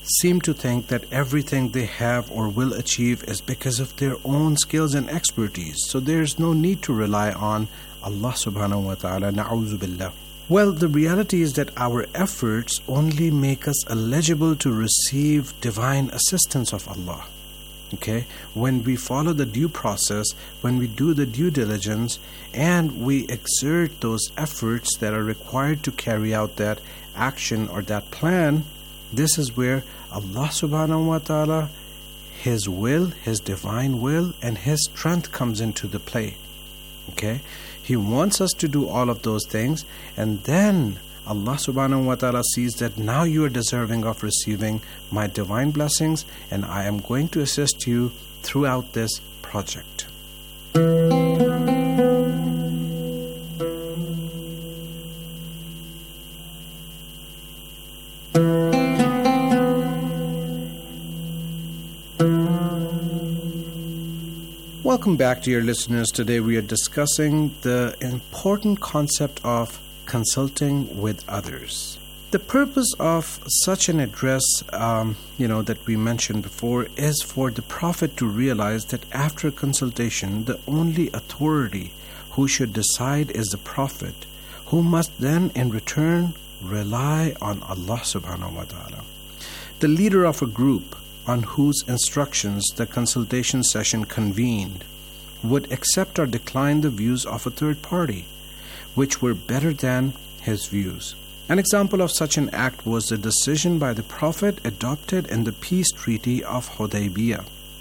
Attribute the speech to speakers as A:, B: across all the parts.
A: seem to think that everything they have or will achieve is because of their own skills and expertise. So there's no need to rely on Allah subhanahu wa ta'ala, na'udhu billah. Well, the reality is that our efforts only make us eligible to receive divine assistance of Allah. Okay? When we follow the due process, when we do the due diligence, and we exert those efforts that are required to carry out that action or that plan, this is where Allah subhanahu wa ta'ala, His will, His divine will, and His strength comes into the play. Okay? He wants us to do all of those things, and then Allah subhanahu wa ta'ala sees that now you are deserving of receiving my divine blessings, and I am going to assist you throughout this project. Welcome back, dear listeners. Today we are discussing the important concept of consulting with others. The purpose of such an address, that we mentioned before, is for the Prophet to realize that after consultation, the only authority who should decide is the Prophet, who must then in return rely on Allah subhanahu wa ta'ala. The leader of a group on whose instructions the consultation session convened would accept or decline the views of a third party, which were better than his views. An example of such an act was the decision by the Prophet adopted in the peace treaty of Hudaybiyah.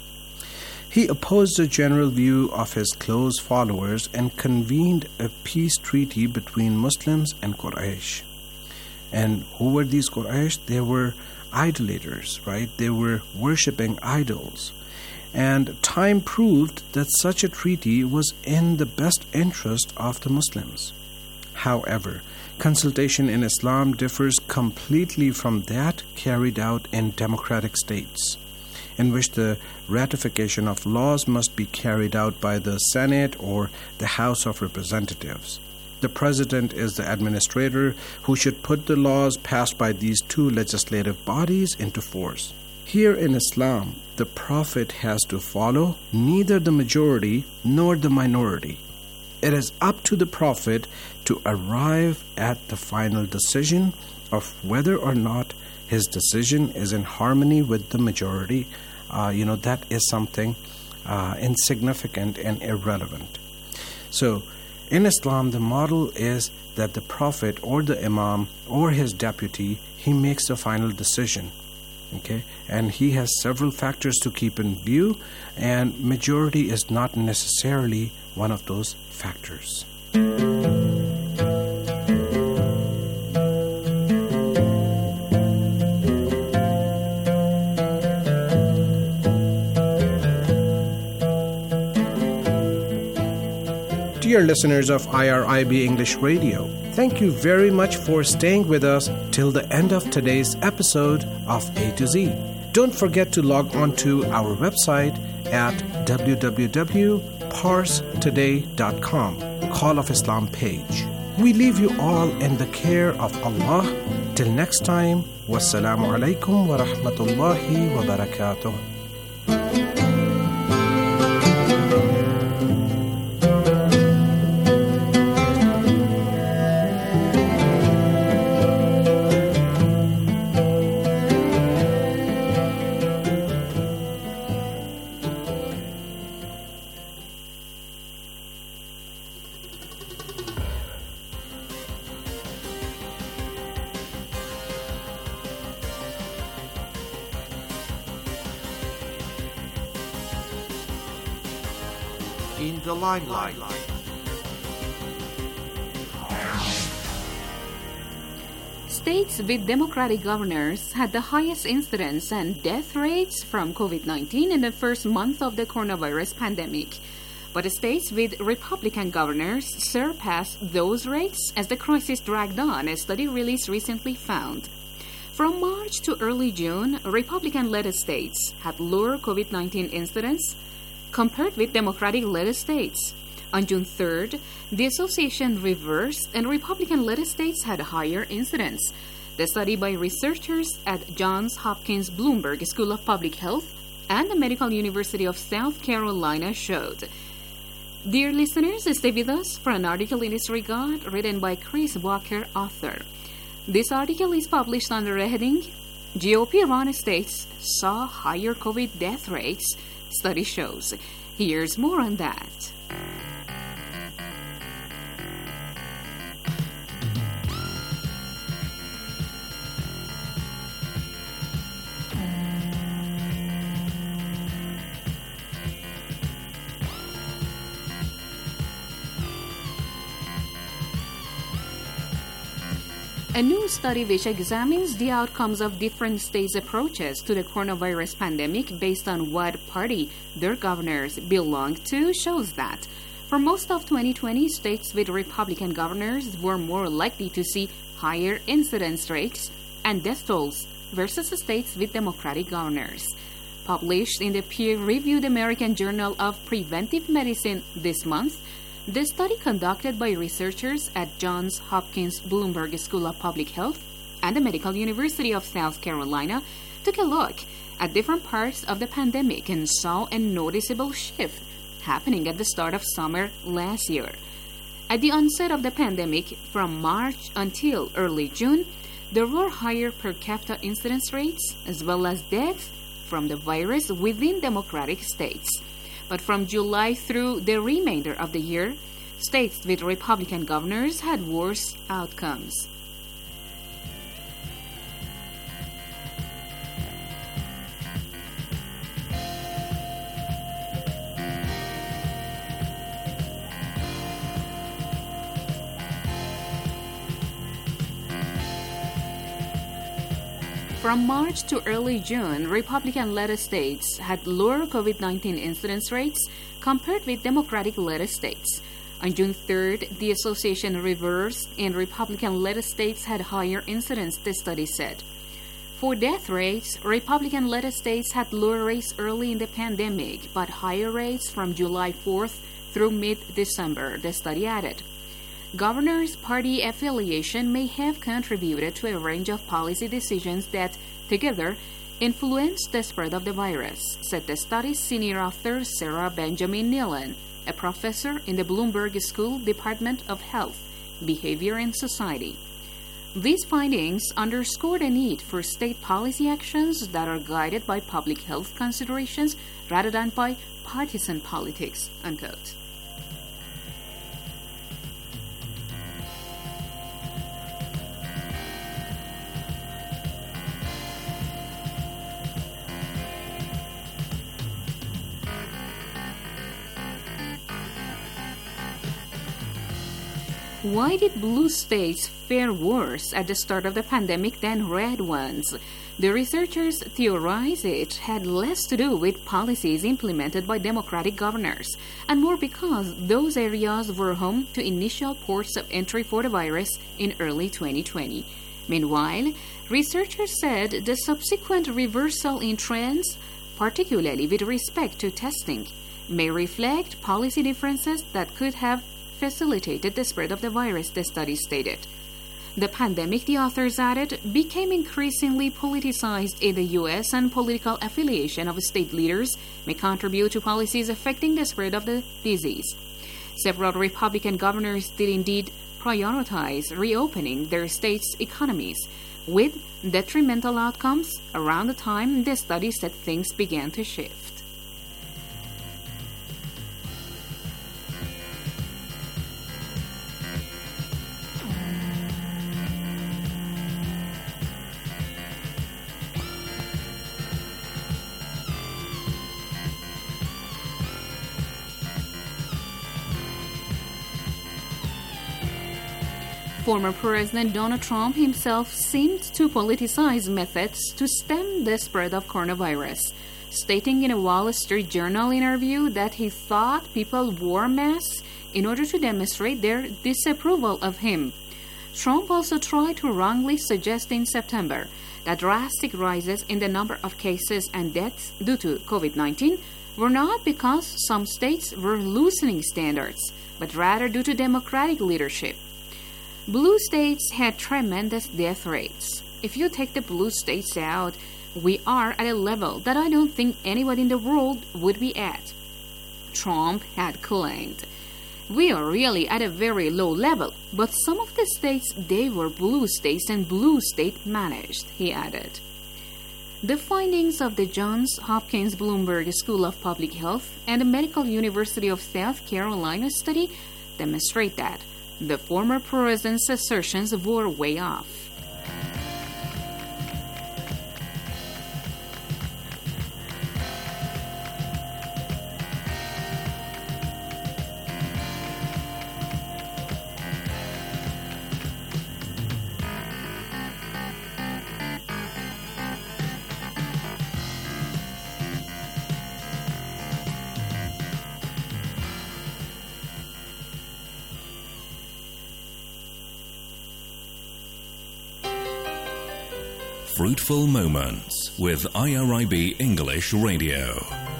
A: He opposed the general view of his close followers and convened a peace treaty between Muslims and Quraysh. And who were these Quraysh? They were idolaters, right? They were worshipping idols. And time proved that such a treaty was in the best interest of the Muslims. However, consultation in Islam differs completely from that carried out in democratic states, in which the ratification of laws must be carried out by the Senate or the House of Representatives. The President is the administrator who should put the laws passed by these two legislative bodies into force. Here in Islam, the Prophet has to follow neither the majority nor the minority. It is up to the Prophet to arrive at the final decision of whether or not his decision is in harmony with the majority. That is something insignificant and irrelevant. So, in Islam, the model is that the Prophet or the Imam or his deputy, he makes the final decision. Okay? And he has several factors to keep in view, and majority is not necessarily one of those factors. Dear listeners of IRIB English Radio, thank you very much for staying with us till the end of today's episode of A to Z. Don't forget to log on to our website at www.parstoday.com, Call of Islam page. We leave you all in the care of Allah. Till next time, wassalamu alaikum wa rahmatullahi wa barakatuh.
B: In the limelight.
C: States with democratic governors had the highest incidence and death rates from COVID-19 in the first month of the coronavirus pandemic. But the states with Republican governors surpassed those rates as the crisis dragged on, a study released recently found. From March to early June, Republican-led states had lower COVID-19 incidence compared with Democratic-led states. On June 3rd, the association reversed and Republican-led states had a higher incidence. The study by researchers at Johns Hopkins Bloomberg School of Public Health and the Medical University of South Carolina showed. Dear listeners, stay with us for an article in this regard written by Chris Walker, author. This article is published under the heading GOP-run states saw higher COVID death rates, study shows. Here's more on that. A new study which examines the outcomes of different states' approaches to the coronavirus pandemic based on what party their governors belong to shows that for most of 2020, states with Republican governors were more likely to see higher incidence rates and death tolls versus states with Democratic governors. Published in the peer-reviewed American Journal of Preventive Medicine this month, the study conducted by researchers at Johns Hopkins Bloomberg School of Public Health and the Medical University of South Carolina took a look at different parts of the pandemic and saw a noticeable shift happening at the start of summer last year. At the onset of the pandemic, from March until early June, there were higher per capita incidence rates as well as deaths from the virus within Democratic states. But from July through the remainder of the year, states with Republican governors had worse outcomes. From March to early June, Republican-led states had lower COVID-19 incidence rates compared with Democratic-led states. On June 3rd, the association reversed and Republican-led states had higher incidence, the study said. For death rates, Republican-led states had lower rates early in the pandemic, but higher rates from July 4th through mid-December, the study added. Governors' party affiliation may have contributed to a range of policy decisions that, together, influenced the spread of the virus, said the study's senior author Sarah Benjamin Nealon, a professor in the Bloomberg School Department of Health, Behavior and Society. These findings underscore the need for state policy actions that are guided by public health considerations rather than by partisan politics, unquote. Why did blue states fare worse at the start of the pandemic than red ones? The researchers theorize it had less to do with policies implemented by Democratic governors, and more because those areas were home to initial ports of entry for the virus in early 2020. Meanwhile, researchers said the subsequent reversal in trends, particularly with respect to testing, may reflect policy differences that could have facilitated the spread of the virus, the study stated. The pandemic, the authors added, became increasingly politicized in the U.S., and political affiliation of state leaders may contribute to policies affecting the spread of the disease. Several Republican governors did indeed prioritize reopening their states' economies, with detrimental outcomes around the time the study said things began to shift. Former President Donald Trump himself seemed to politicize methods to stem the spread of coronavirus, stating in a Wall Street Journal interview that he thought people wore masks in order to demonstrate their disapproval of him. Trump also tried to wrongly suggest in September that drastic rises in the number of cases and deaths due to COVID-19 were not because some states were loosening standards, but rather due to Democratic leadership. Blue states had tremendous death rates. if you take the blue states out, we are at a level that I don't think anybody in the world would be at, Trump had claimed. We are really at a very low level, but some of the states, they were blue states and blue state managed, he added. The findings of the Johns Hopkins Bloomberg School of Public Health and the Medical University of South Carolina study demonstrate that the former president's assertions were way off.
B: Fruitful Moments with IRIB English Radio.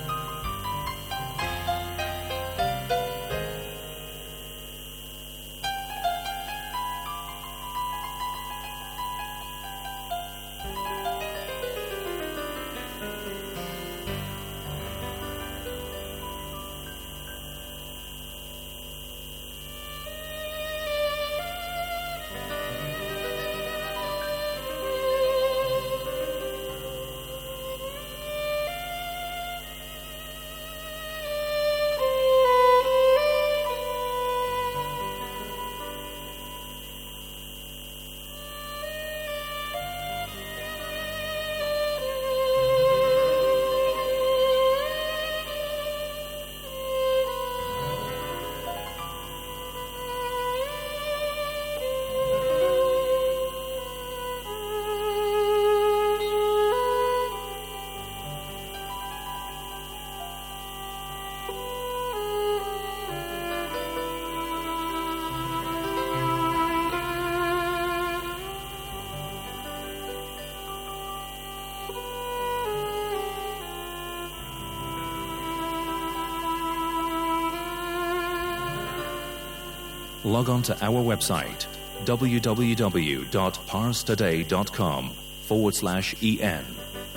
B: Log on to our website www.parstoday.com/en.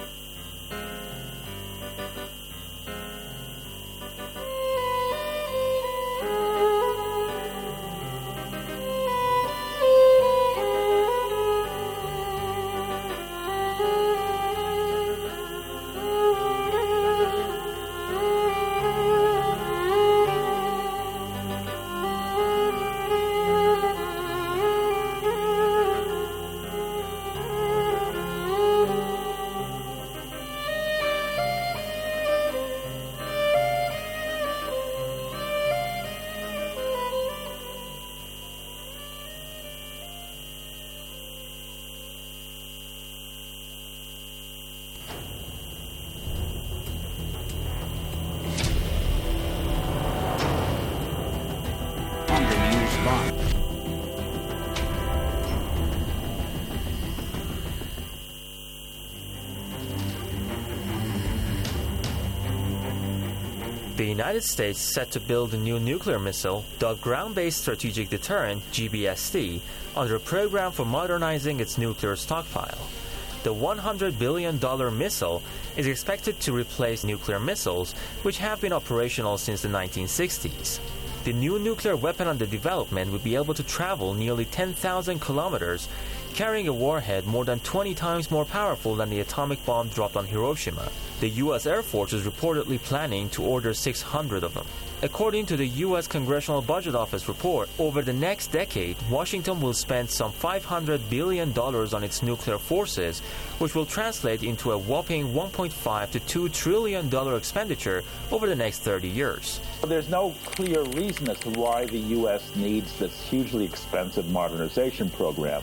D: The United States set to build a new nuclear missile, the Ground-Based Strategic Deterrent, GBSD, under a program for modernizing its nuclear stockpile. The $100 billion missile is expected to replace nuclear missiles, which have been operational since the 1960s. The new nuclear weapon under development would be able to travel nearly 10,000 kilometers, carrying a warhead more than 20 times more powerful than the atomic bomb dropped on Hiroshima. The U.S. Air Force is reportedly planning to order 600 of them. According to the U.S. Congressional Budget Office report, over the next decade, Washington will spend some $500 billion on its nuclear forces, which will translate into a whopping $1.5 to $2 trillion expenditure over the next 30 years.
E: There's no clear reason as to why the U.S. needs this hugely expensive modernization program,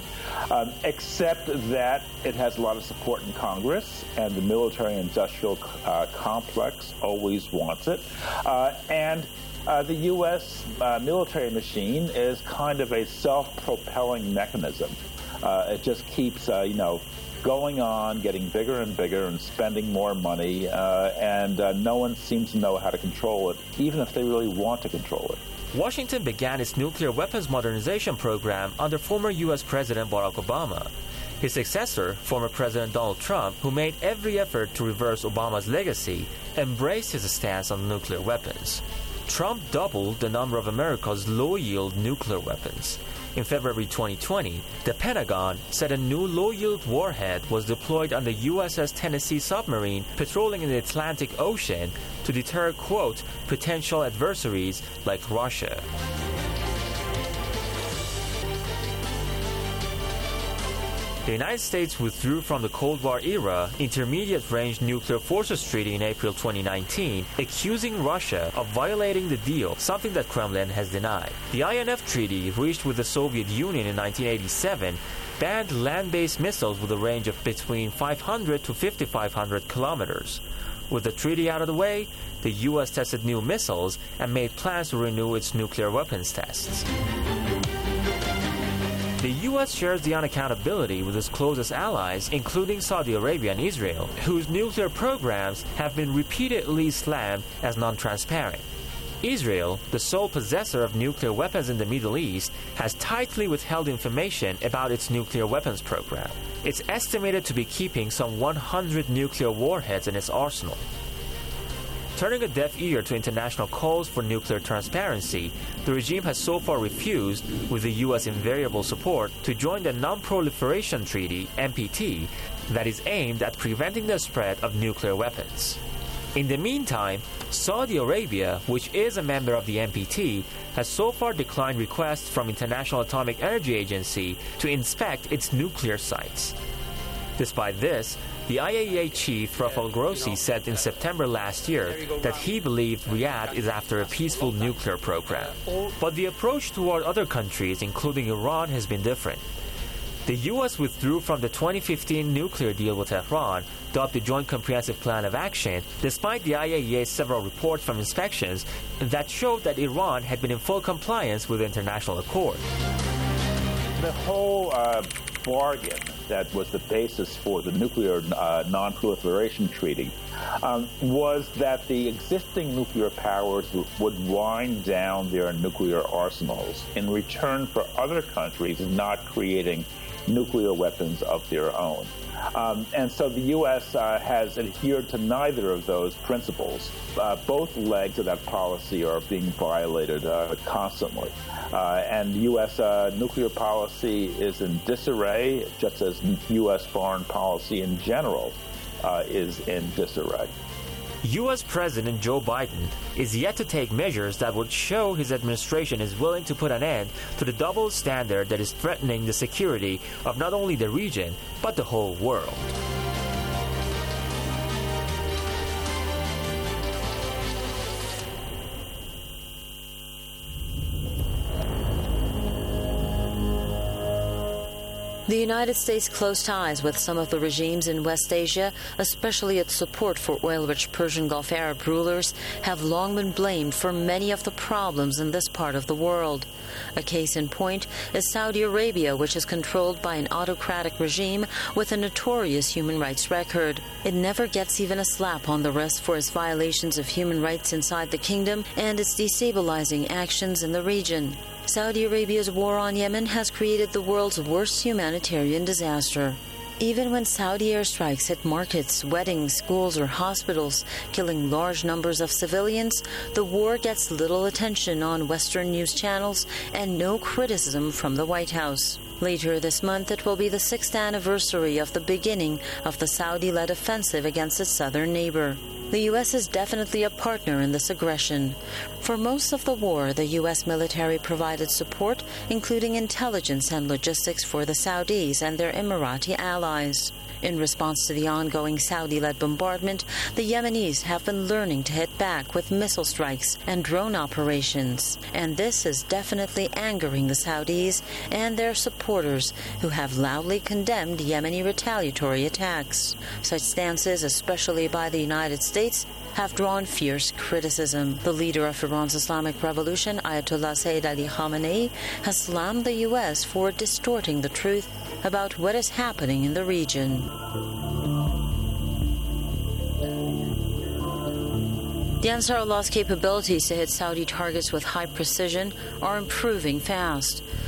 E: except that it has a lot of support in Congress, and the military-industrial complex always wants it, and the U.S. Military machine is kind of a self-propelling mechanism. It just keeps, going on, getting bigger and bigger, and spending more money, and no one seems to know how to control it, even if they really want to control it.
D: Washington began its nuclear weapons modernization program under former U.S. President Barack Obama. His successor, former President Donald Trump, who made every effort to reverse Obama's legacy, embraced his stance on nuclear weapons. Trump doubled the number of America's low-yield nuclear weapons. In February 2020, the Pentagon said a new low-yield warhead was deployed on the USS Tennessee submarine patrolling in the Atlantic Ocean to deter, quote, potential adversaries like Russia. The United States withdrew from the Cold War era Intermediate-Range Nuclear Forces Treaty in April 2019, accusing Russia of violating the deal, something that Kremlin has denied. The INF Treaty, reached with the Soviet Union in 1987, banned land-based missiles with a range of between 500 to 5,500 kilometers. With the treaty out of the way, the U.S. tested new missiles and made plans to renew its nuclear weapons tests. The U.S. shares the unaccountability with its closest allies, including Saudi Arabia and Israel, whose nuclear programs have been repeatedly slammed as non-transparent. Israel, the sole possessor of nuclear weapons in the Middle East, has tightly withheld information about its nuclear weapons program. It's estimated to be keeping some 100 nuclear warheads in its arsenal. Turning a deaf ear to international calls for nuclear transparency, the regime has so far refused, with the U.S. invariable support, to join the Non-Proliferation Treaty, NPT, that is aimed at preventing the spread of nuclear weapons. In the meantime, Saudi Arabia, which is a member of the NPT, has so far declined requests from International Atomic Energy Agency to inspect its nuclear sites. Despite this, the IAEA chief Rafael Grossi said in September last year that he believed Riyadh is after a peaceful nuclear program. But the approach toward other countries, including Iran, has been different. The U.S. withdrew from the 2015 nuclear deal with Tehran, dubbed the Joint Comprehensive Plan of Action, despite the IAEA's several reports from inspections that showed that Iran had been in full compliance with the international accord.
E: The whole bargain that was the basis for the nuclear non-proliferation treaty was that the existing nuclear powers would wind down their nuclear arsenals in return for other countries not creating nuclear weapons of their own. And so the U.S. has adhered to neither of those principles. Both legs of that policy are being violated constantly. And U.S. Nuclear policy is in disarray, just as U.S. foreign policy in general is in disarray.
D: U.S. President Joe Biden is yet to take measures that would show his administration is willing to put an end to the double standard that is threatening the security of not only the region, but the whole world.
F: The United States' close ties with some of the regimes in West Asia, especially its support for oil-rich Persian Gulf Arab rulers, have long been blamed for many of the problems in this part of the world. A case in point is Saudi Arabia, which is controlled by an autocratic regime with a notorious human rights record. It never gets even a slap on the wrist for its violations of human rights inside the kingdom and its destabilizing actions in the region. Saudi Arabia's war on Yemen has created the world's worst humanitarian disaster. Even when Saudi airstrikes hit markets, weddings, schools, or hospitals, killing large numbers of civilians, the war gets little attention on Western news channels and no criticism from the White House. Later this month, it will be the 6th anniversary of the beginning of the Saudi-led offensive against its southern neighbor. The U.S. is definitely a partner in this aggression. For most of the war, the U.S. military provided support, including intelligence and logistics for the Saudis and their Emirati allies. In response to the ongoing Saudi-led bombardment, the Yemenis have been learning to hit back with missile strikes and drone operations. And this is definitely angering the Saudis and their supporters, who have loudly condemned Yemeni retaliatory attacks. Such stances, especially by the United States, have drawn fierce criticism. The leader of Iran's Islamic Revolution, Ayatollah Sayyid Ali Khamenei, has slammed the U.S. for distorting the truth about what is happening in the region. The Ansar Allah's capabilities to hit Saudi targets with high precision are improving fast.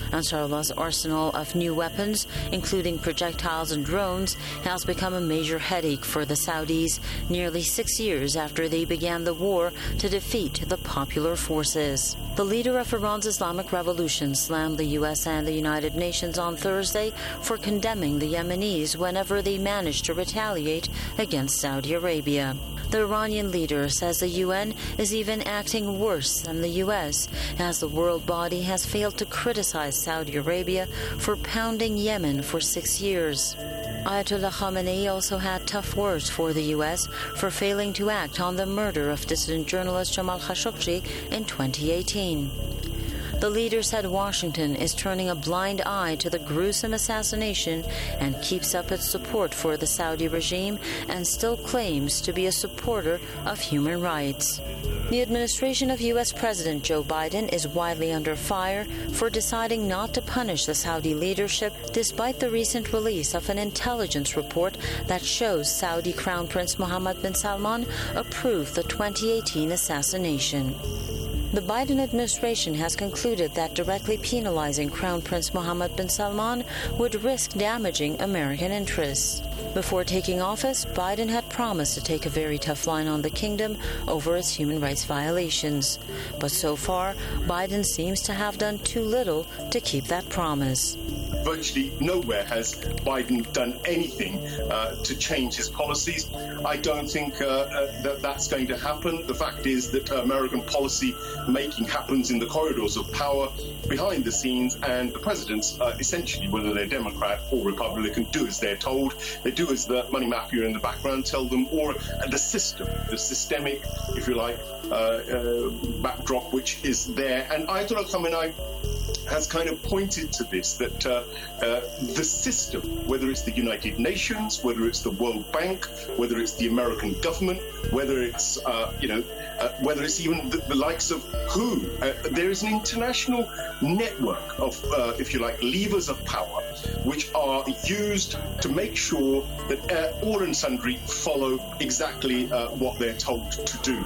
F: Ansarullah's arsenal of new weapons, including projectiles and drones, has become a major headache for the Saudis nearly 6 years after they began the war to defeat the popular forces. The leader of Iran's Islamic Revolution slammed the U.S. and the United Nations on Thursday for condemning the Yemenis whenever they managed to retaliate against Saudi Arabia. The Iranian leader says the UN is even acting worse than the U.S., as the world body has failed to criticize Saudi Arabia for pounding Yemen for 6 years. Ayatollah Khamenei also had tough words for the U.S. for failing to act on the murder of dissident journalist Jamal Khashoggi in 2018. The leader said Washington is turning a blind eye to the gruesome assassination and keeps up its support for the Saudi regime and still claims to be a supporter of human rights. The administration of U.S. President Joe Biden is widely under fire for deciding not to punish the Saudi leadership despite the recent release of an intelligence report that shows Saudi Crown Prince Mohammed bin Salman approved the 2018 assassination. The Biden administration has concluded that directly penalizing Crown Prince Mohammed bin Salman would risk damaging American interests. Before taking office, Biden had promised to take a very tough line on the kingdom over its human rights violations. But so far, Biden seems to have done too little to keep that promise.
G: Virtually nowhere has Biden done anything to change his policies. I don't think that that's going to happen. The fact is that American policy making happens in the corridors of power behind the scenes, and the presidents, essentially, whether they're Democrat or Republican, do as they're told. They do as the money mafia in the background tell them, or the system, the systemic, if you like, backdrop which is there. And Ayatollah Khamenei has kind of pointed to this, that the system, whether it's the United Nations, whether it's the World Bank, whether it's the American government, whether it's, whether it's even the likes of WHO, there is an international network of, if you like, levers of power, which are used to make sure that all and sundry follow exactly what they're told to do.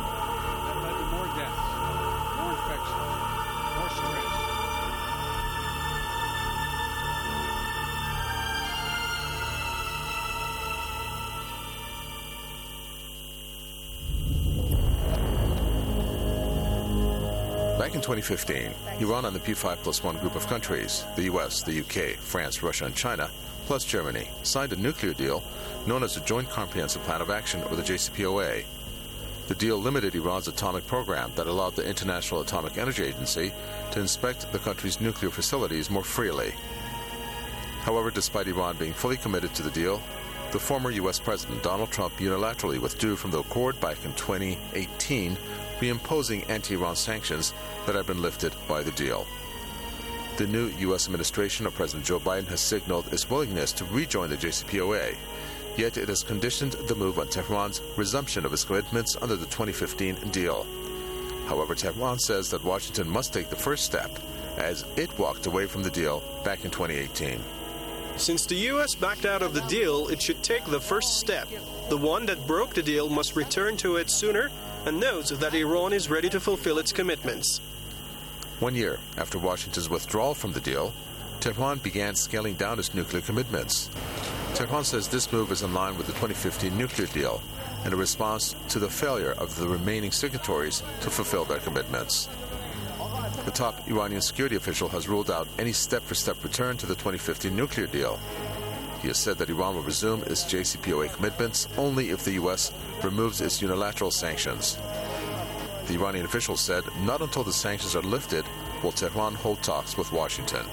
H: Back in 2015, Iran and the P5+1 group of countries, the US, the UK, France, Russia, and China, plus Germany, signed a nuclear deal known as the Joint Comprehensive Plan of Action, or the JCPOA. The deal limited Iran's atomic program that allowed the International Atomic Energy Agency to inspect the country's nuclear facilities more freely. However, despite Iran being fully committed to the deal, the former US President Donald Trump unilaterally withdrew from the accord back in 2018, reimposing anti-Iran sanctions that had been lifted by the deal. The new U.S. administration of President Joe Biden has signaled its willingness to rejoin the JCPOA, yet it has conditioned the move on Tehran's resumption of its commitments under the 2015 deal. However, Tehran says that Washington must take the first step, as it walked away from the deal back in 2018.
I: Since the U.S. backed out of the deal, it should take the first step. The one that broke the deal must return to it sooner and notes that Iran is ready to fulfill its commitments.
H: 1 year after Washington's withdrawal from the deal, Tehran began scaling down its nuclear commitments. Tehran says this move is in line with the 2015 nuclear deal and a response to the failure of the remaining signatories to fulfill their commitments. The top Iranian security official has ruled out any step-for-step return to the 2015 nuclear deal. He has said that Iran will resume its JCPOA commitments only if the U.S. removes its unilateral sanctions. The Iranian official said not until the sanctions are lifted will Tehran hold talks with Washington.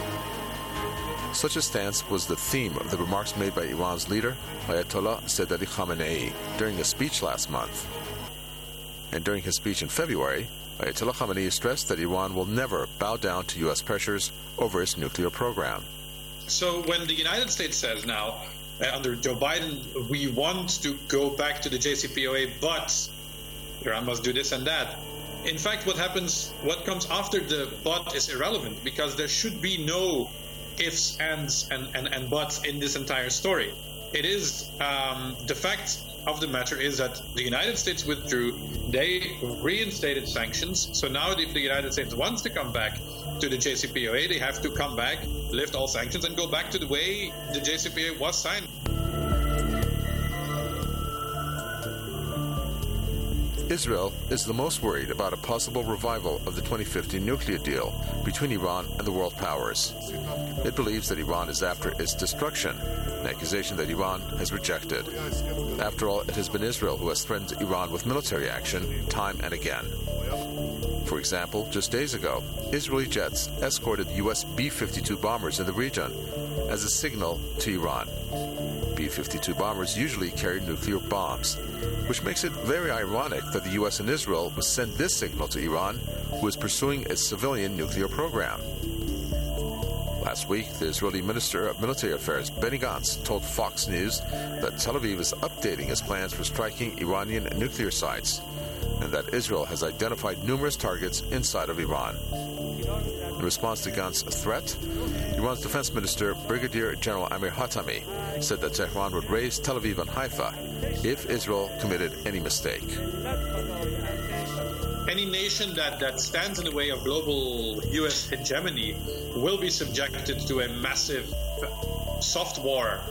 H: Such a stance was the theme of the remarks made by Iran's leader, Ayatollah Sayyid Ali Khamenei, during a speech last month. And during his speech in February, Ayatollah Khamenei stressed that Iran will never bow down to U.S. pressures over its nuclear program.
J: So when the United States says now, under Joe Biden, we want to go back to the JCPOA, but Iran must do this and that. In fact, what comes after the but is irrelevant, because there should be no ifs, ands, and buts in this entire story. It is the fact of the matter is that the United States withdrew. They reinstated sanctions. So now if the United States wants to come back to the JCPOA, they have to come back, lift all sanctions, and go back to the way the JCPOA was signed.
H: Israel is the most worried about a possible revival of the 2015 nuclear deal between Iran and the world powers. It believes that Iran is after its destruction, an accusation that Iran has rejected. After all, it has been Israel who has threatened Iran with military action time and again. For example, just days ago, Israeli jets escorted U.S. B-52 bombers in the region as a signal to Iran. B-52 bombers usually carry nuclear bombs, which makes it very ironic that the U.S. and Israel would send this signal to Iran, who is pursuing a civilian nuclear program. Last week, the Israeli Minister of Military Affairs, Benny Gantz, told Fox News that Tel Aviv is updating its plans for striking Iranian nuclear sites, and that Israel has identified numerous targets inside of Iran. In response to Gantz's threat, Iran's Defense Minister, Brigadier General Amir Hatami, said that Tehran would raise Tel Aviv and Haifa if Israel committed any mistake.
J: Any nation that stands in the way of global U.S. hegemony will be subjected to a massive soft war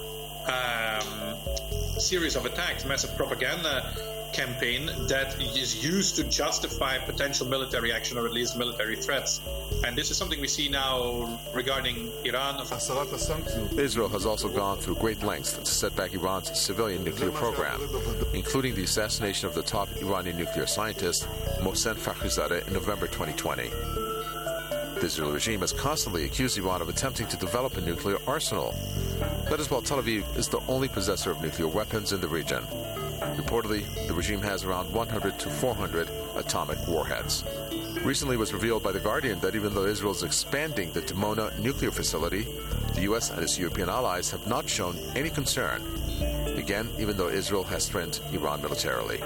J: series of attacks, massive propaganda campaign that is used to justify potential military action or at least military threats. And this is something we see now regarding Iran.
H: Israel has also gone through great lengths to set back Iran's civilian nuclear program, including the assassination of the top Iranian nuclear scientist, Mohsen Fakhrizadeh, in November 2020. The Israeli regime has constantly accused Iran of attempting to develop a nuclear arsenal. That is while Tel Aviv is the only possessor of nuclear weapons in the region. Reportedly, the regime has around 100 to 400 atomic warheads. Recently, it was revealed by The Guardian that even though Israel is expanding the Dimona nuclear facility, the U.S. and its European allies have not shown any concern. Again, even though Israel has threatened Iran militarily.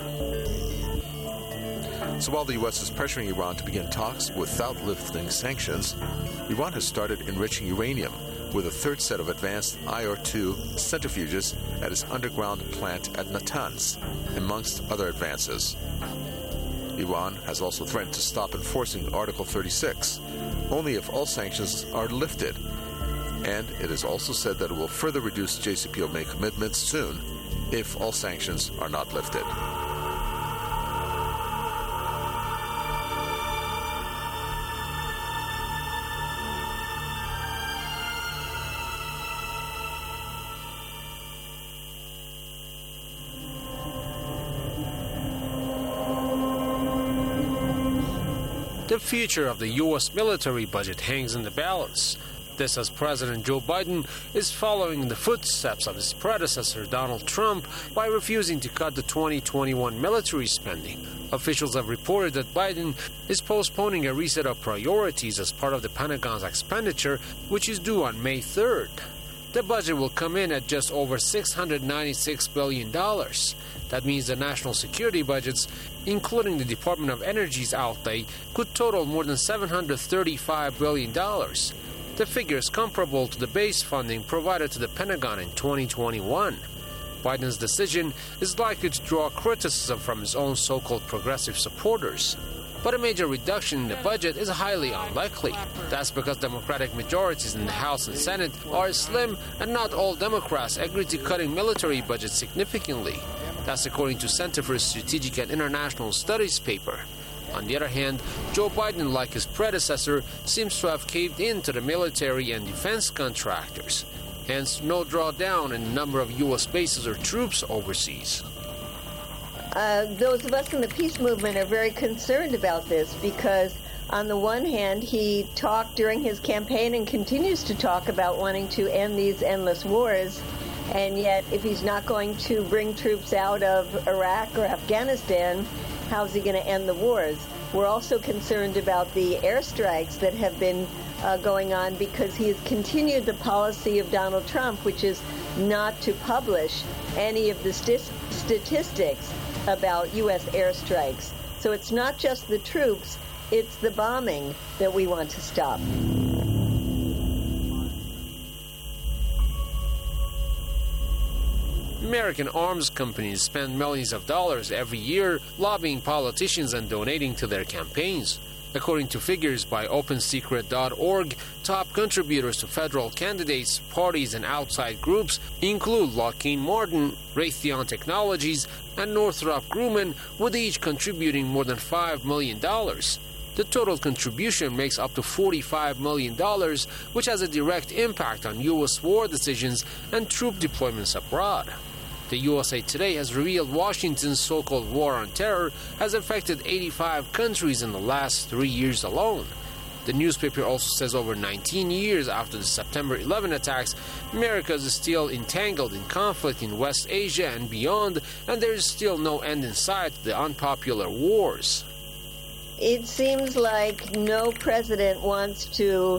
H: So while the U.S. is pressuring Iran to begin talks without lifting sanctions, Iran has started enriching uranium with a third set of advanced IR-2 centrifuges at its underground plant at Natanz, amongst other advances. Iran has also threatened to stop enforcing Article 36, only if all sanctions are lifted. And it has also said that it will further reduce JCPOA commitments soon if all sanctions are not lifted.
K: The future of the U.S. military budget hangs in the balance. This as President Joe Biden is following in the footsteps of his predecessor Donald Trump by refusing to cut the 2021 military spending. Officials have reported that Biden is postponing a reset of priorities as part of the Pentagon's expenditure, which is due on May 3rd. The budget will come in at just over $696 billion. That means the national security budgets, including the Department of Energy's outlay, could total more than $735 billion. The figure is comparable to the base funding provided to the Pentagon in 2021. Biden's decision is likely to draw criticism from his own so-called progressive supporters. But a major reduction in the budget is highly unlikely. That's because Democratic majorities in the House and Senate are slim, and not all Democrats agree to cutting military budgets significantly. That's according to Center for Strategic and International Studies paper. On the other hand, Joe Biden, like his predecessor, seems to have caved in to the military and defense contractors. Hence, no drawdown in the number of U.S. bases or troops overseas.
L: Those of us in the peace movement are very concerned about this because, on the one hand, he talked during his campaign and continues to talk about wanting to end these endless wars. And yet, if he's not going to bring troops out of Iraq or Afghanistan, how's he going to end the wars? We're also concerned about the airstrikes that have been going on because he has continued the policy of Donald Trump, which is not to publish any of the statistics about U.S. airstrikes. So it's not just the troops, it's the bombing that we want to stop.
K: American arms companies spend millions of dollars every year lobbying politicians and donating to their campaigns. According to figures by OpenSecret.org, top contributors to federal candidates, parties, and outside groups include Lockheed Martin, Raytheon Technologies, and Northrop Grumman, with each contributing more than $5 million. The total contribution makes up to $45 million, which has a direct impact on U.S. war decisions and troop deployments abroad. The USA Today has revealed Washington's so-called war on terror has affected 85 countries in the last 3 years alone. The newspaper also says over 19 years after the September 11 attacks, America is still entangled in conflict in West Asia and beyond, and there is still no end in sight to the unpopular wars.
L: It seems like no president wants to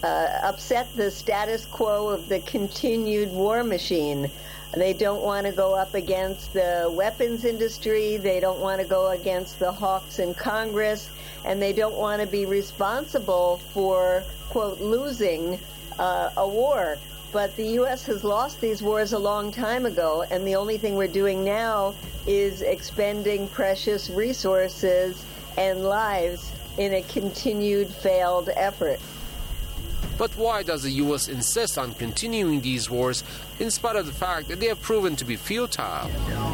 L: upset the status quo of the continued war machine. They don't want to go up against the weapons industry. They don't want to go against the hawks in Congress. And they don't want to be responsible for, quote, losing a war. But the U.S. has lost these wars a long time ago, and the only thing we're doing now is expending precious resources and lives in a continued failed effort.
K: But why does the U.S. insist on continuing these wars in spite of the fact that they have proven to be futile?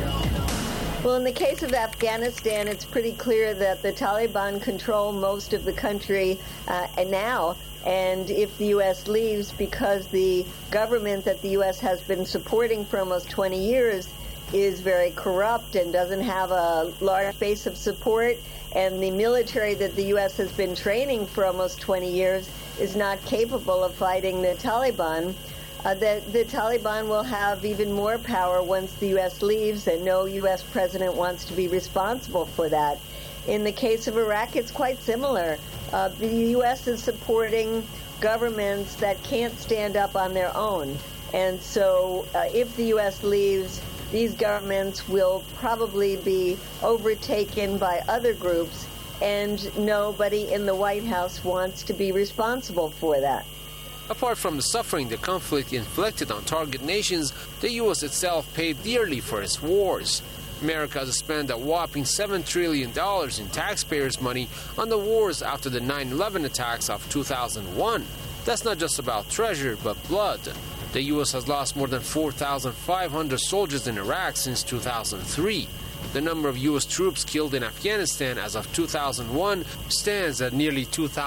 L: Well, in the case of Afghanistan, it's pretty clear that the Taliban control most of the country now. And if the U.S. leaves, because the government that the U.S. has been supporting for almost 20 years is very corrupt and doesn't have a large base of support, and the military that the U.S. has been training for almost 20 years is not capable of fighting the Taliban, the Taliban will have even more power once the U.S. leaves, and no U.S. president wants to be responsible for that. In the case of Iraq, it's quite similar. The U.S. is supporting governments that can't stand up on their own. And so if the U.S. leaves, these governments will probably be overtaken by other groups, and nobody in the White House wants to be responsible for that.
K: Apart from the suffering the conflict inflicted on target nations, the U.S. itself paid dearly for its wars. America has spent a whopping $7 trillion in taxpayers' money on the wars after the 9/11 attacks of 2001. That's not just about treasure, but blood. The U.S. has lost more than 4,500 soldiers in Iraq since 2003. The number of U.S. troops killed in Afghanistan as of 2001 stands at nearly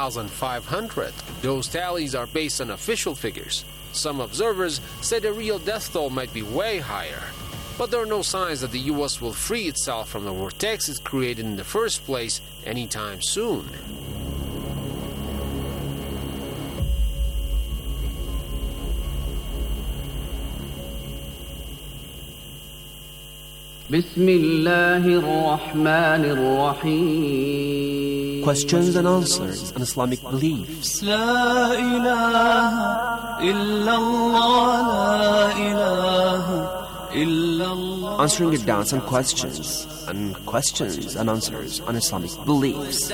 K: 2,500. Those tallies are based on official figures. Some observers say the real death toll might be way higher. But there are no signs that the U.S. will free itself from the vortex it created in the first place anytime soon.
M: Questions and answers on Islamic beliefs. Answering your doubts and questions and answers on Islamic beliefs.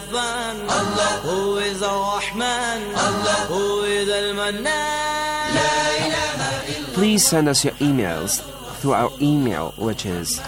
M: Please send us your emails through our email, which is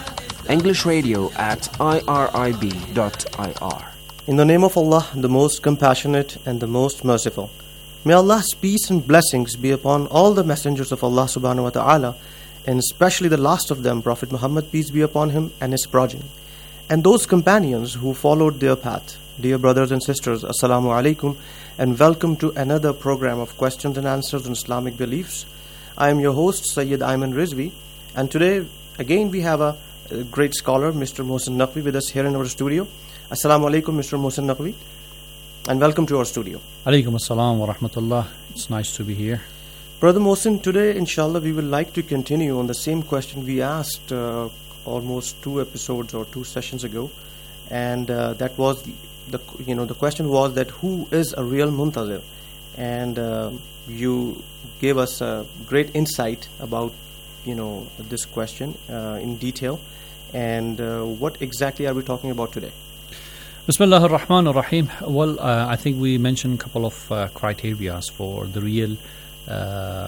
M: englishradio@irib.ir.
N: In the name of Allah, the most compassionate and the most merciful. May Allah's peace and blessings be upon all the messengers of Allah subhanahu wa ta'ala, and especially the last of them, Prophet Muhammad, peace be upon him, and his progeny, and those companions who followed their path. Dear brothers and sisters, Assalamu alaikum, and welcome to another program of questions and answers on Islamic beliefs. I am your host, Sayyid Ayman Rizvi, and today, again, we have a great scholar, Mr. Mohsen Naqvi, with us here in our studio. Assalamu alaikum, Mr. Mohsen Naqvi, and welcome to our studio.
O: Alaikum assalam wa rahmatullah. It's nice to be here.
N: Brother Mohsen, today, inshallah, we would like to continue on the same question we asked almost 2 episodes or 2 sessions ago, and that was the question was that who is a real muntazir, and you gave us a great insight about this question in detail, and what exactly are we talking about today?
O: Bismillah ar-Rahman ar-Rahim. Well, I think we mentioned a couple of criteria for the real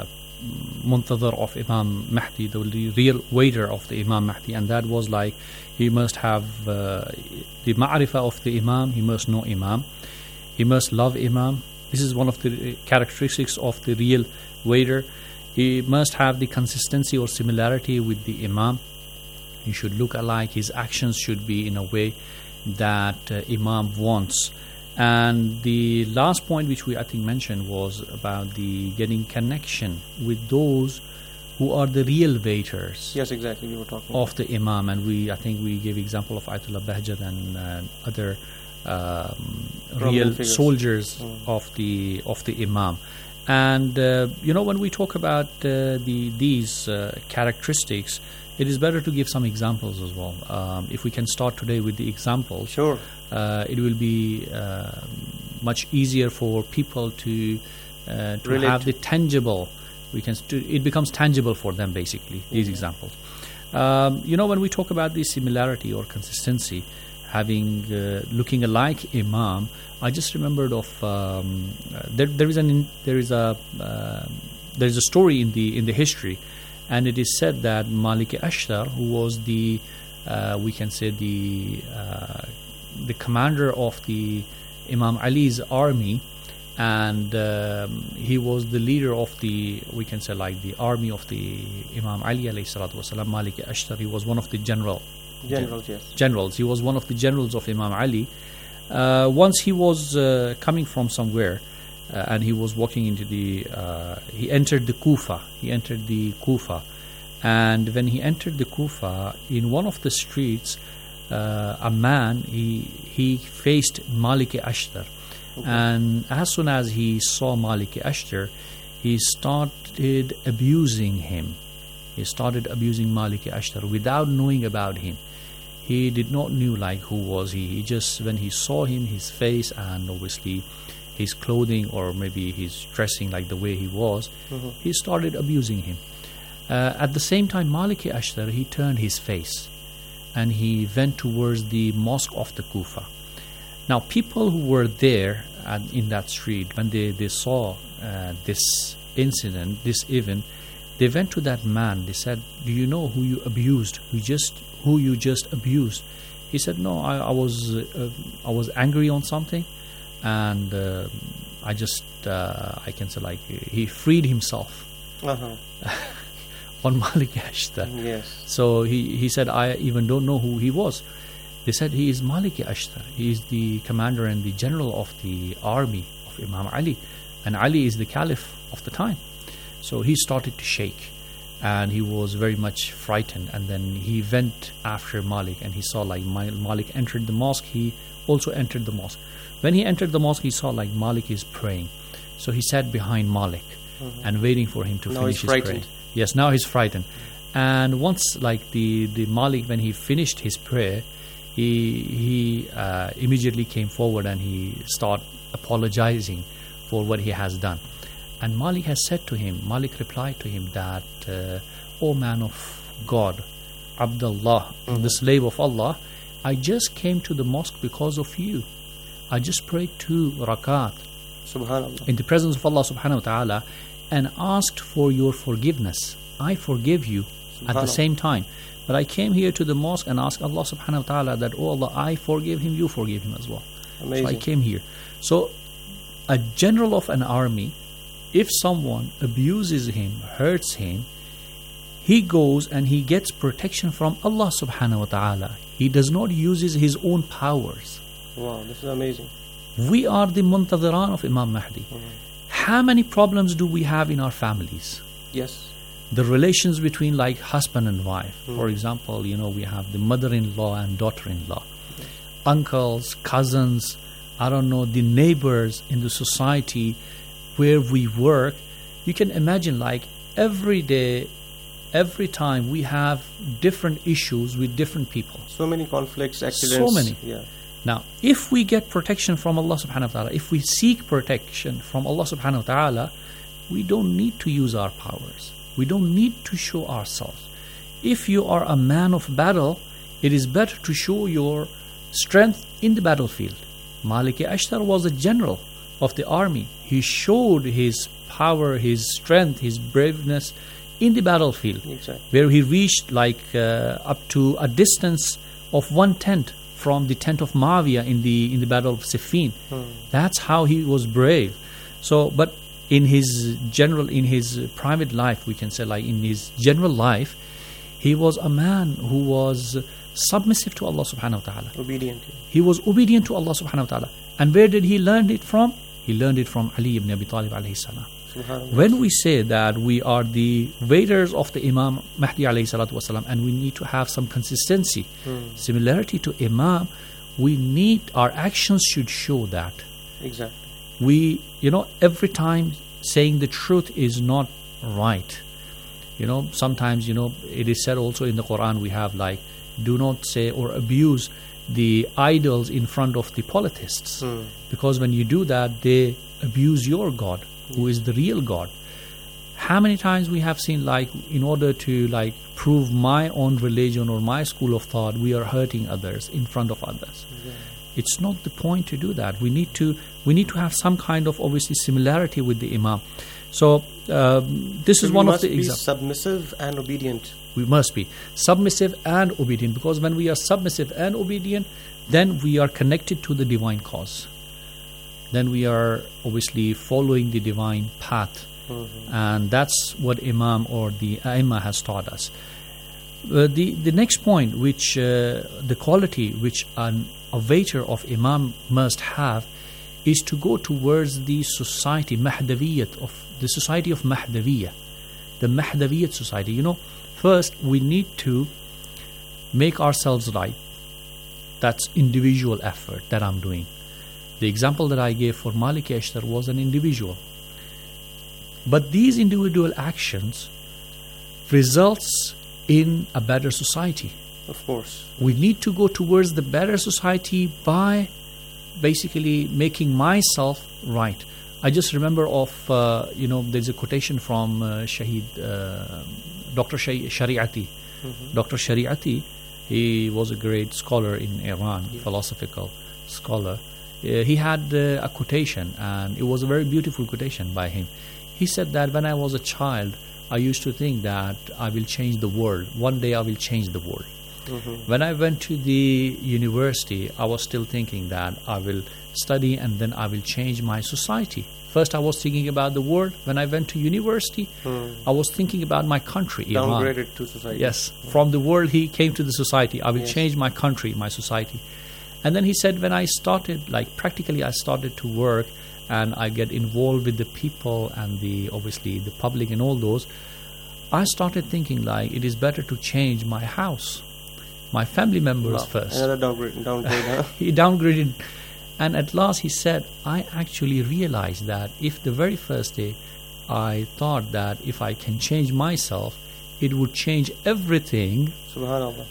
O: muntadhir of Imam Mahdi, the real waiter of the Imam Mahdi, and that was like he must have the ma'rifah of the Imam, he must know Imam, he must love Imam. This is one of the characteristics of the real waiter. He must have the consistency or similarity with the Imam. He should look alike. His actions should be in a way that Imam wants. And the last point which we I think mentioned was about the getting connection with those who are the real waiters.
N: Yes, exactly. We were talking
O: of the Imam, and I think we gave example of Ayatollah Bahjat and other real
N: figures.
O: Soldiers of the Imam. And when we talk about these characteristics, it is better to give some examples as well. If we can start today with the examples,
N: sure.
O: It will be much easier for people to have the tangible. It becomes tangible for them, basically, these examples. When we talk about the similarity or consistency, having looking alike Imam, I just remembered of there is a story in the history, and it is said that Malik Ashtar, who was the commander of the Imam Ali's army, and he was the leader of the the army of the Imam Ali alayhi salatu wasalam. Malik Ashtar, he was one of the generals. He was one of the generals of Imam Ali. Once he was coming from somewhere, and he was walking into he entered the Kufa. And when he entered the Kufa, in one of the streets, a man, he faced Malik Ashtar. Okay. And as soon as he saw Malik Ashtar, he started abusing him. He started abusing Malik Ashtar without knowing about him. He did not know who was he. He just, when he saw him, his face and obviously his clothing, or maybe his dressing like the way he was, he started abusing him. At the same time, Malik Ashtar, he turned his face and he went towards the mosque of the Kufa. Now, people who were there in that street, when they saw this incident, this event, they went to that man. They said, "Do you know who you abused? Who you just abused?" He said, "No, I was angry on something, and I can say he freed himself." On Malik Ashtar.
N: Yes.
O: So he said, "I even don't know who he was." They said, "He is Malik Ashtar. He is the commander and the general of the army of Imam Ali, and Ali is the caliph of the time." So he started to shake, and he was very much frightened. And then he went after Malik, and he saw Malik entered the mosque. He also entered the mosque. When he entered the mosque, he saw Malik is praying. So he sat behind Malik and waiting for him to finish his prayer. Yes, now he's frightened. And once the Malik, when he finished his prayer, he immediately came forward and he started apologizing for what he has done. And Malik replied to him that, "O man of God, Abdullah, the slave of Allah, I just came to the mosque because of you. I just prayed 2 rakat in the presence of Allah subhanahu wa ta'ala and asked for your forgiveness. I forgive you at the same time. But I came here to the mosque and asked Allah subhanahu wa ta'ala that, oh Allah, I forgive him, you forgive him as well." Amazing. So I came here. So a general of an army, if someone abuses him, hurts him, he goes and he gets protection from Allah subhanahu wa ta'ala. He does not use his own powers.
N: Wow, this is amazing.
O: We are the muntadhiran of Imam Mahdi. How many problems do we have in our families?
N: Yes.
O: The relations between husband and wife. For example, we have the mother-in-law and daughter-in-law. Uncles, cousins, the neighbors in the society where we work. You can imagine every day, every time we have different issues with different people.
N: So many conflicts, accidents.
O: So many.
N: Yeah.
O: Now, if we get protection from Allah subhanahu wa ta'ala, if we seek protection from Allah subhanahu wa ta'ala, we don't need to use our powers. We don't need to show ourselves. If you are a man of battle, it is better to show your strength in the battlefield. Malik Ashtar was a general of the army. He showed his power, his strength, his braveness in the battlefield,
N: Exactly.
O: where he reached up to a distance of 1 tent from the tent of Muawiyah in the battle of Siffin. That's how he was brave. So, but in his private life, we can say, like in his general life, he was a man who was submissive to Allah subhanahu wa ta'ala.
N: Obedient.
O: He was obedient to Allah subhanahu wa ta'ala. And where did he learn it from? He learned it from Ali ibn Abi Talib alayhi salam. When we say that we are the waiters of the Imam Mahdi alayhi salatu wasalam, and we need to have some consistency, similarity to Imam, we need, our actions should show that.
N: Exactly.
O: We, every time saying the truth is not right. Sometimes, it is said also in the Quran, we have like, do not say or abuse the idols in front of the polytheists. Because when you do that, they abuse your God, who is the real God. How many times we have seen, like, in order to like prove my own religion or my school of thought, we are hurting others in front of others. It's not the point to do that. We need to have some kind of obviously similarity with the Imam. So this is one of the examples.
N: Submissive and obedient.
O: We must be submissive and obedient, because when we are submissive and obedient, then we are connected to the divine cause. Then we are obviously following the divine path. And that's what Imam or the Aimma has taught us. The next point, which the quality which a waiter of Imam must have, is to go towards the society, Mahdaviyyat, of the society of Mahdaviyyah, the Mahdaviyyat society. First we need to make ourselves right. That's individual effort that I'm doing. The example that I gave for Maliki Ashtar was an individual. But these individual actions results in a better society.
N: Of course.
O: We need to go towards the better society by basically making myself right. I just remember of, there's a quotation from Dr. Shariati. Dr. Shariati, he was a great scholar in Iran, philosophical scholar. He had a quotation, and it was a very beautiful quotation by him. He said that when I was a child, I used to think that I will change the world. One day I will change the world. When I went to the university, I was still thinking that I will study and then I will change my society. First I was thinking about the world. When I went to university, I was thinking about my country, Iran.
N: Downgraded to society.
O: Yes, from the world he came to the society. I will change my country, my society. And then he said, when I started, practically I started to work and I get involved with the people and obviously the public and all those, I started thinking it is better to change my house, my family members first.
N: Another downgrade, huh?
O: He downgraded. And at last he said, I actually realized that if the very first day I thought that if I can change myself, it would change everything.
N: Subhanallah.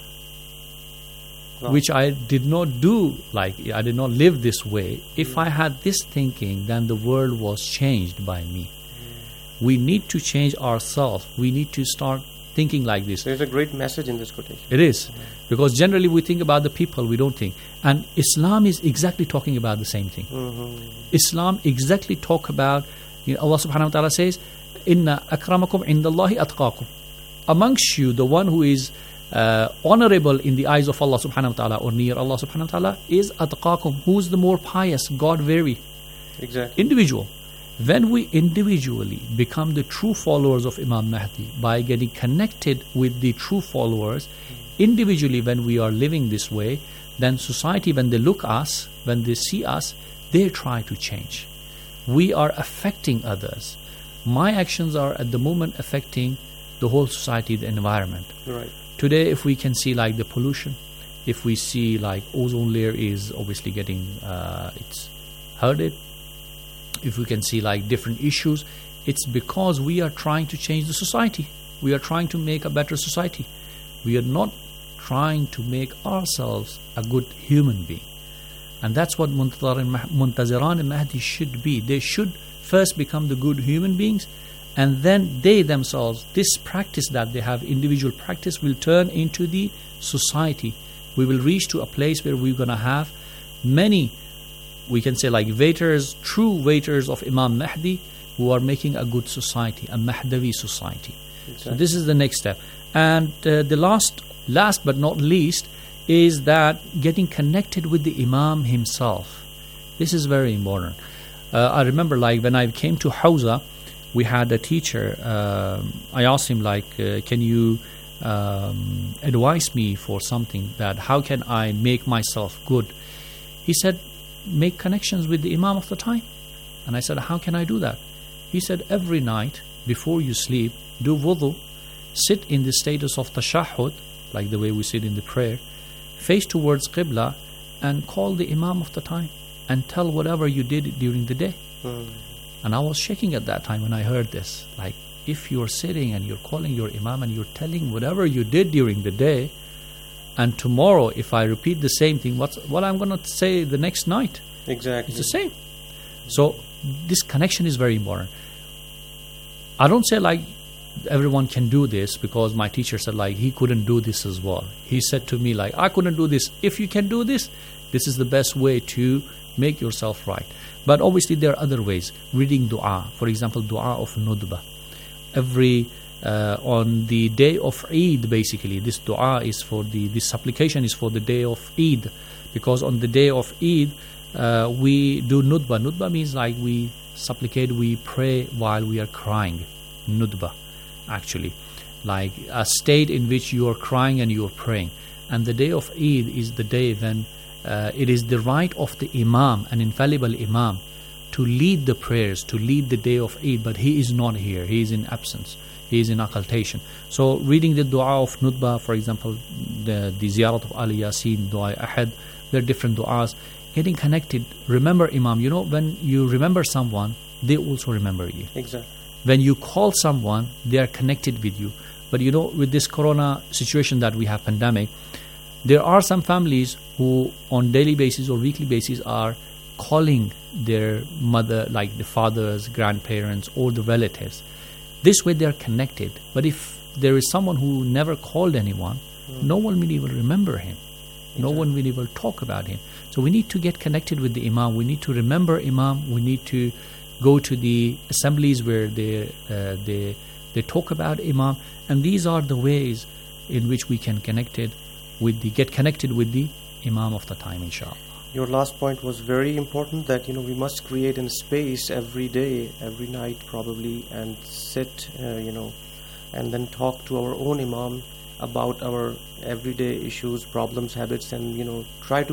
O: Which I did not do, I did not live this way. If I had this thinking, then the world was changed by me. We need to change ourselves. We need to start thinking like this.
N: There's a great message in this quotation.
O: It is. Because generally we think about the people, we don't think. And Islam is exactly talking about the same thing. Islam exactly talk about, Allah subhanahu wa ta'ala says, Inna akramakum indallahi atqakum. Amongst you, the one who is honorable in the eyes of Allah subhanahu wa ta'ala or near Allah subhanahu wa ta'ala is atqakum. Who's the more pious, God-weary?
N: Exactly.
O: Individual. When we individually become the true followers of Imam Mahdi by getting connected with the true followers, individually when we are living this way, then society, when they look us, when they see us, they try to change. We are affecting others. My actions are at the moment affecting the whole society, the environment.
N: Right.
O: Today, if we can see the pollution, if we see ozone layer is obviously getting, it's hurted, if we can see different issues, it's because we are trying to change the society. We are trying to make a better society. We are not trying to make ourselves a good human being. And that's what Muntaziran and Mahdi should be. They should first become the good human beings, and then they themselves, this practice that they have, individual practice, will turn into the society. We will reach to a place where we're going to have many, we can say waiters, true waiters of Imam Mahdi, who are making a good society, a Mahdavi society.
N: Exactly.
O: So this is the next step. And the last but not least is that getting connected with the Imam himself. This is very important. I remember like when I came to Hawza, we had a teacher. I asked him like, can you advise me for something, that how can I make myself good? He said, make connections with the Imam of the time. And I said, how can I do that? He said, every night before you sleep, do wudu, sit in the status of tashahhud, like the way we sit in the prayer, face towards Qibla, and call the Imam of the time and tell whatever you did during the day. And I was shaking at that time when I heard this. Like, if you're sitting and you're calling your Imam and you're telling whatever you did during the day, and tomorrow if I repeat the same thing, what I'm going to say the next night?
N: Exactly.
O: It's the same. So this connection is very important. I don't say like everyone can do this, because my teacher said like he couldn't do this as well. He said to me like, I couldn't do this. If you can do this, this is the best way to make yourself right. But obviously there are other ways. Reading dua, for example, dua of Nudba. Every on the day of Eid, basically this dua is for this supplication is for the day of Eid, because on the day of Eid we do Nudba. Nudba means like we supplicate, we pray while we are crying. Nudba, actually, like a state in which you are crying and you are praying. And the day of Eid is the day when it is the right of the Imam, an infallible Imam, to lead the prayers, to lead the day of Eid, but he is not here, he is in absence, he is in occultation. So reading the dua of Nudba, for example, the Ziyarat of Ali Yasin, Dua Ahad, there are different duas. Getting connected, remember Imam, you know, when you remember someone, they also remember you.
N: Exactly.
O: When you call someone, they are connected with you. But you know, with this corona situation that we have, pandemic, there are some families who on daily basis or weekly basis are calling their mother, like the fathers, grandparents, or the relatives. This way they are connected. But if there is someone who never called anyone, no one will even remember him. No one will even talk about him. So we need to get connected with the Imam. We need to remember Imam. We need to go to the assemblies where they talk about Imam. And these are the ways in which we can get connected with the Imam of the time, inshallah.
N: Your last point was very important, that we must create a space every day, every night probably, and sit and then talk to our own Imam about our everyday issues, problems, habits, and try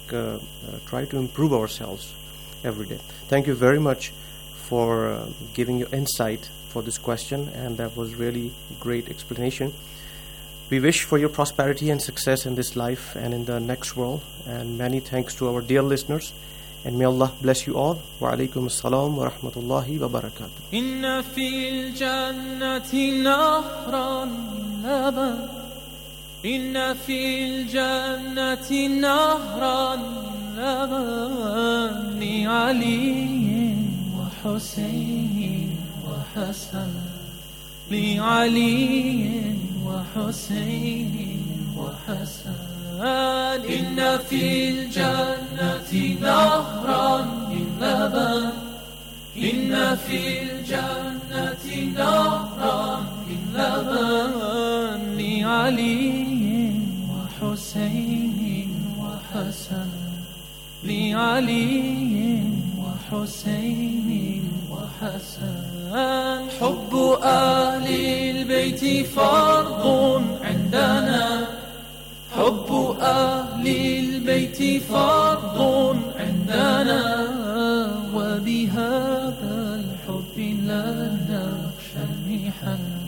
N: to improve ourselves every day. Thank you very much for giving your insight for this question, and that was really great explanation. We wish for your prosperity and success in this life and in the next world, and many thanks to our dear listeners, and may Allah bless you all. Wa alaikum assalam wa rahmatullahi wa barakatuh.
P: Inna fil jannati nahran laban, inna fil jannati nahran laban, li Ali wa Husayn wa Hasan, li Ali وحسين وحسن. إن في الجنة نهرا من لبن، إن في الجنة نهرا من لبن، لعلي وحسين وحسن، لعلي وحسين وحسن. حب أهل البيت فرض عندنا، حب أهل البيت فرض عندنا، وبهذا الحب لا نخشى المحن.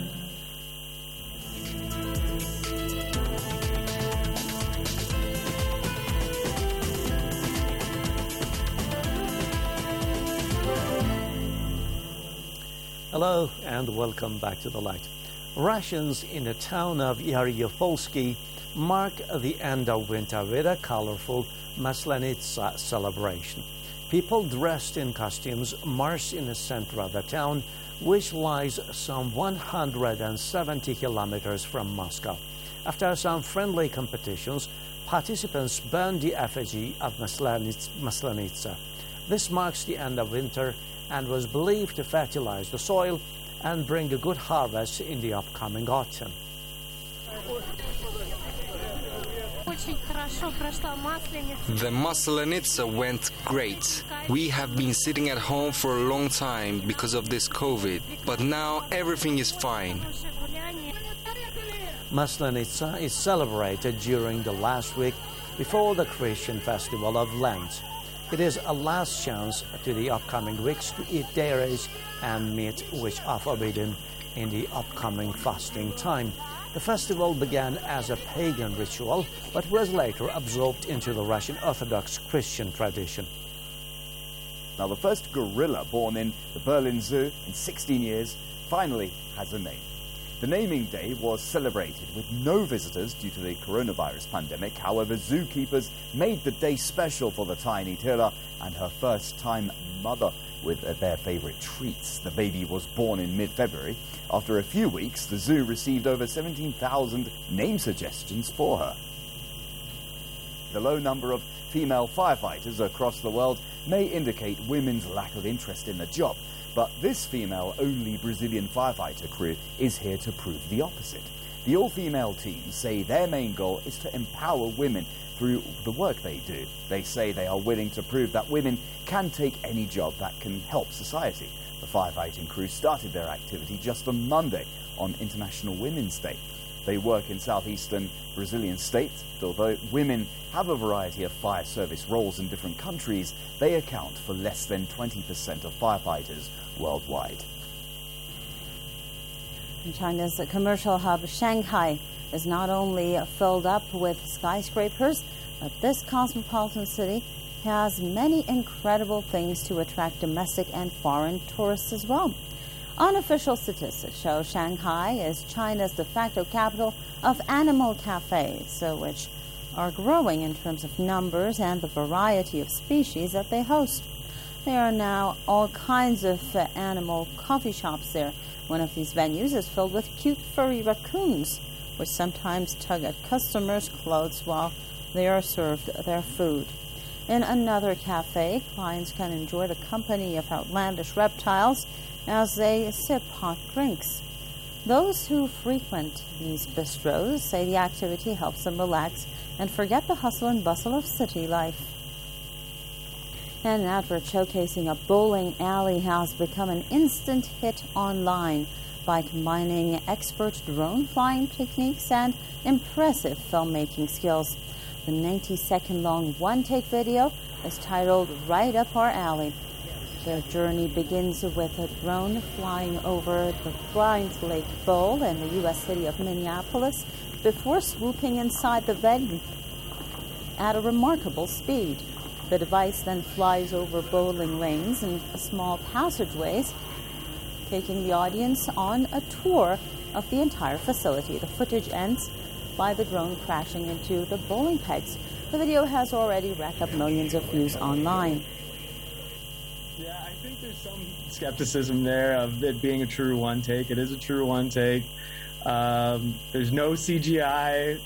Q: Hello and welcome back to The Light. Russians in the town of Yaryopolsky mark the end of winter with a colorful Maslenitsa celebration. People dressed in costumes march in the center of the town, which lies some 170 kilometers from Moscow. After some friendly competitions, participants burn the effigy of Maslenitsa. This marks the end of winter and was believed to fertilize the soil and bring a good harvest in the upcoming autumn.
R: The Maslenitsa went great. We have been sitting at home for a long time because of this COVID, but now everything is fine.
Q: Maslenitsa is celebrated during the last week before the Christian festival of Lent. It is a last chance to the upcoming weeks to eat dairies and meat which are forbidden in the upcoming fasting time. The festival began as a pagan ritual, but was later absorbed into the Russian Orthodox Christian tradition.
S: Now, the first gorilla born in the Berlin Zoo in 16 years finally has a name. The naming day was celebrated with no visitors due to the coronavirus pandemic. However, zookeepers made the day special for the tiny Tira and her first-time mother with their favorite treats. The baby was born in mid-February. After a few weeks, the zoo received over 17,000 name suggestions for her. The low number of female firefighters across the world may indicate women's lack of interest in the job, but this female-only Brazilian firefighter crew is here to prove the opposite. The all-female team say their main goal is to empower women through the work they do. They say they are willing to prove that women can take any job that can help society. The firefighting crew started their activity just on Monday, on International Women's Day. They work in southeastern Brazilian states. Although women have a variety of fire service roles in different countries, they account for less than 20% of firefighters worldwide.
T: China's commercial hub, Shanghai, is not only filled up with skyscrapers, but this cosmopolitan city has many incredible things to attract domestic and foreign tourists as well. Unofficial statistics show Shanghai is China's de facto capital of animal cafes, which are growing in terms of numbers and the variety of species that they host. There are now all kinds of animal coffee shops there. One of these venues is filled with cute furry raccoons, which sometimes tug at customers' clothes while they are served their food. In another cafe, clients can enjoy the company of outlandish reptiles as they sip hot drinks. Those who frequent these bistros say the activity helps them relax and forget the hustle and bustle of city life. An advert showcasing a bowling alley has become an instant hit online by combining expert drone flying techniques and impressive filmmaking skills. The 90-second-long one-take video is titled Right Up Our Alley. The journey begins with a drone flying over the Bryant Lake Bowl in the U.S. city of Minneapolis before swooping inside the venue at a remarkable speed. The device then flies over bowling lanes and small passageways, taking the audience on a tour of the entire facility. The footage ends by the drone crashing into the bowling pegs. The video has already racked up millions of views online.
U: Yeah, I think there's some skepticism there of it being a true one take. It is a true one take. There's no CGI.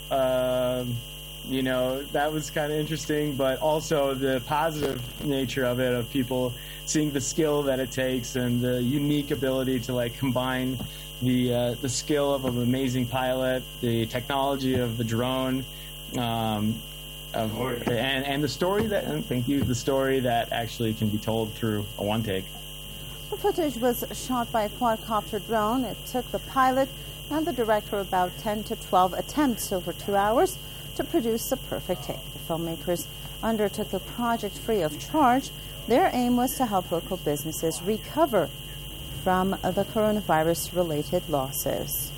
U: That was kind of interesting, but also the positive nature of it, of people seeing the skill that it takes and the unique ability to combine the skill of an amazing pilot, the technology of the drone, and the story the story that actually can be told through a one take.
T: The footage was shot by a quadcopter drone. It took the pilot and the director about 10 to 12 attempts over 2 hours to produce the perfect take. The filmmakers undertook the project free of charge. Their aim was to help local businesses recover from the coronavirus-related losses.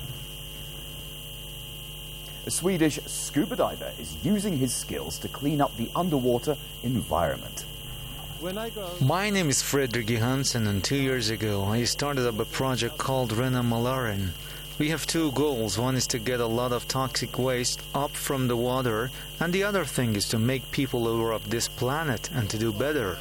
S: A Swedish scuba diver is using his skills to clean up the underwater environment.
V: My name is Fredrik Johansson, and 2 years ago I started up a project called Rena Malaren. We have two goals. One is to get a lot of toxic waste up from the water, and the other thing is to make people aware of this planet and to do better.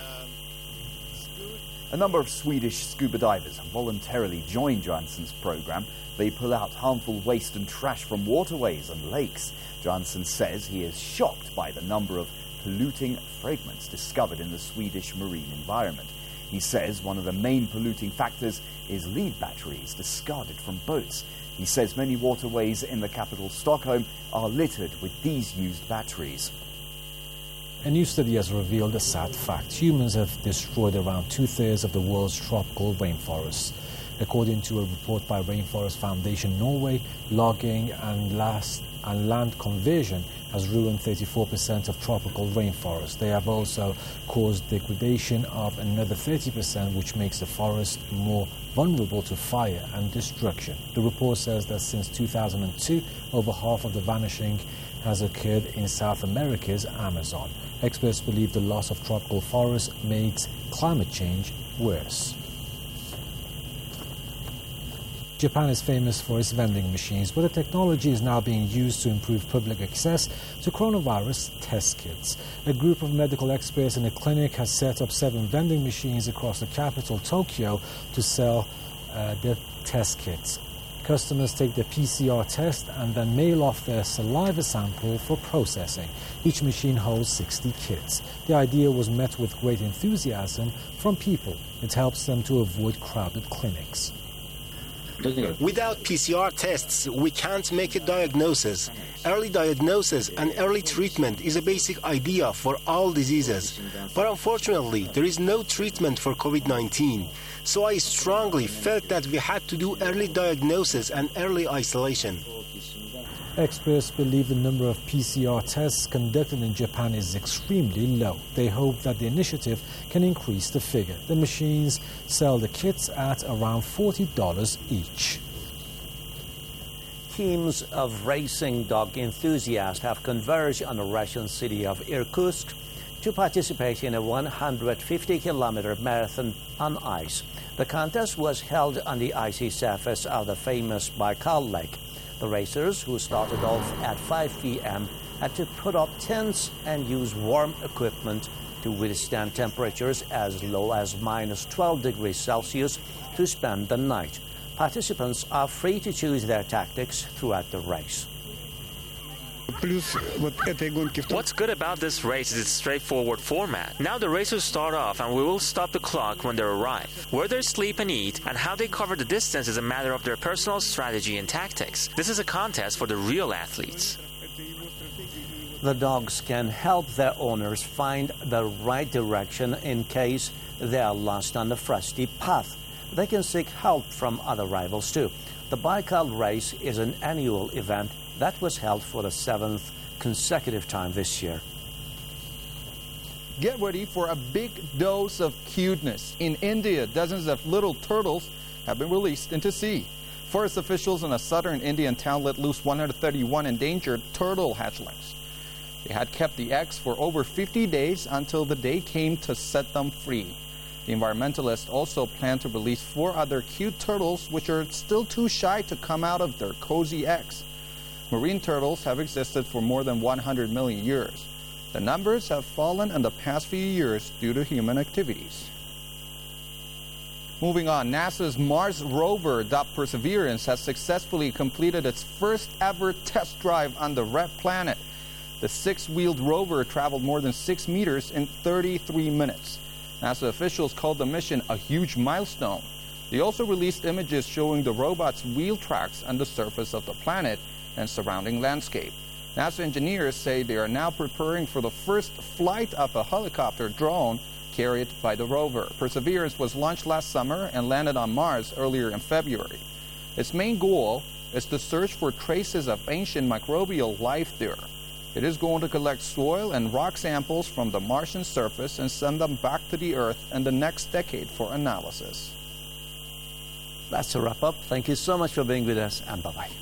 S: A number of Swedish scuba divers have voluntarily joined Johansson's program. They pull out harmful waste and trash from waterways and lakes. Johansson says he is shocked by the number of polluting fragments discovered in the Swedish marine environment. He says one of the main polluting factors is lead batteries discarded from boats. He says many waterways in the capital Stockholm are littered with these used batteries.
A: A new study has revealed a sad fact. Humans have destroyed around 2/3 of the world's tropical rainforests. According to a report by Rainforest Foundation Norway, logging and land conversion has ruined 34% of tropical rainforests. They have also caused degradation of another 30%, which makes the forest more vulnerable to fire and destruction. The report says that since 2002, over half of the vanishing has occurred in South America's Amazon. Experts believe the loss of tropical forests makes climate change worse. Japan is famous for its vending machines, but the technology is now being used to improve public access to coronavirus test kits. A group of medical experts in a clinic has set up 7 vending machines across the capital, Tokyo, to sell their test kits. Customers take the PCR test and then mail off their saliva sample for processing. Each machine holds 60 kits. The idea was met with great enthusiasm from people. It helps them to avoid crowded clinics.
C: Without PCR tests, we can't make a diagnosis. Early diagnosis and early treatment is a basic idea for all diseases. But unfortunately, there is no treatment for COVID-19. So I strongly felt that we had to do early diagnosis and early isolation.
A: Experts believe the number of PCR tests conducted in Japan is extremely low. They hope that the initiative can increase the figure. The machines sell the kits at around $40 each.
Q: Teams of racing dog enthusiasts have converged on the Russian city of Irkutsk to participate in a 150-kilometer marathon on ice. The contest was held on the icy surface of the famous Baikal Lake. The racers, who started off at 5 p.m., had to put up tents and use warm equipment to withstand temperatures as low as -12 degrees Celsius to spend the night. Participants are free to choose their tactics throughout the race.
D: What's good about this race is its straightforward format. Now the racers start off and we will stop the clock when they arrive. Where they sleep and eat and how they cover the distance is a matter of their personal strategy and tactics. This is a contest for the real athletes.
Q: The dogs can help their owners find the right direction in case they are lost on the frosty path. They can seek help from other rivals too. The Baikal race is an annual event that was held for the 7th consecutive time this year.
W: Get ready for a big dose of cuteness. In India, dozens of little turtles have been released into sea. Forest officials in a southern Indian town let loose 131 endangered turtle hatchlings. They had kept the eggs for over 50 days until the day came to set them free. The environmentalists also plan to release 4 other cute turtles which are still too shy to come out of their cozy eggs. Marine turtles have existed for more than 100 million years. The numbers have fallen in the past few years due to human activities. Moving on, NASA's Mars rover, Perseverance, has successfully completed its first ever test drive on the red planet. The 6-wheeled rover traveled more than 6 meters in 33 minutes. NASA officials called the mission a huge milestone. They also released images showing the robot's wheel tracks on the surface of the planet and surrounding landscape. NASA engineers say they are now preparing for the first flight of a helicopter drone carried by the rover. Perseverance was launched last summer and landed on Mars earlier in February. Its main goal is to search for traces of ancient microbial life there. It is going to collect soil and rock samples from the Martian surface and send them back to the Earth in the next decade for analysis.
Q: That's a wrap up. Thank you so much for being with us, and bye-bye.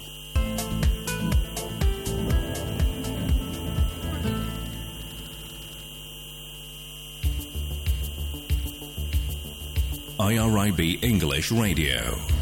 B: IRIB English Radio.